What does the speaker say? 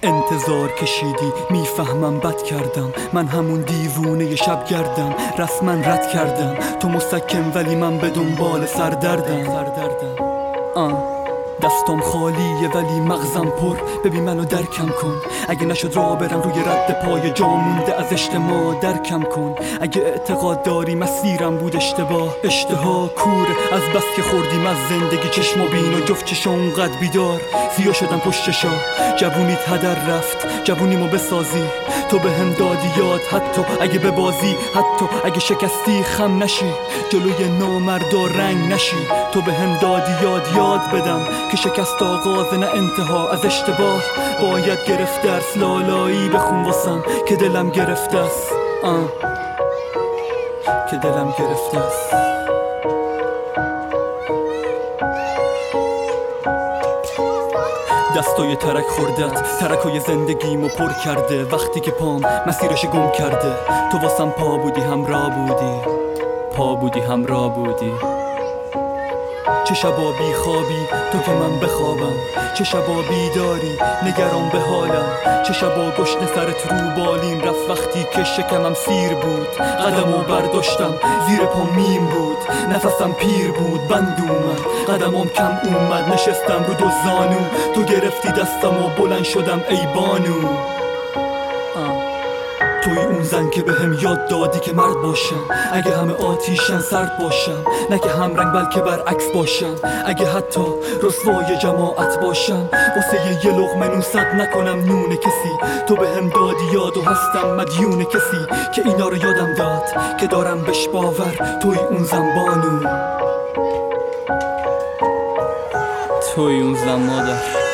انتظار کشیدی، میفهمم بد کردم، من همون دیوونه شب گردم، رسما رد کردم، تو مسکن ولی من به دنبال سردردم. دستم خالیه ولی مغزم پر، ببین منو درکم کن، اگه نشد راه برم روی رد پای جا مونده از اجتماع درکم کن، اگه اعتقاد داری مسیرم بود اشتباه، اشتها کوره از بس که خوردیم از زندگی چشم و بین و جفت چشم اونقدر بیدار، زیا شدم پشت چشا، جوونیت هدر رفت، جوونیمو بسازی، تو به هم دادی یاد، حتی اگه به بازی، حتی اگه شکستی خم نشی، جلوی نامردا رنگ نشی، تو به هم دادی یاد بدم که شکست آغاز نه انتها، از اشتباه باید گرفت درس، لالایی بخون واسم که دلم گرفته است، که دلم گرفته است. دستای ترک خوردت، ترکای زندگیمو پر کرده، وقتی که پام مسیرش گم کرده، تو واسم پا بودی همراه بودی، پا بودی همراه بودی. چه شبا بی خوابی تو که من بخوابم، چه شبا بیداری نگران به حالم، چه شبا گشنه سرت رو بالین رفت وقتی که شکمم سیر بود، قدمو برداشتم زیر پام میم بود، نفسم پیر بود بند اومد، قدمم کم اومد، نشستم رو دو زانو، تو گرفتی دستم و بلند شدم ای بانو. توی اون زن که بهم یاد دادی که مرد باشم، اگه همه آتیشن سرد باشم، نه که هم رنگ بلکه برعکس باشم، اگه حتی رسوای جماعت باشم، واسه یه لقمه نوست نکنم نون کسی، تو بهم دادی یاد و هستم مدیون کسی که اینا رو یادم داد که دارم بهش باور، توی اون زن بانو، توی اون زن مادر.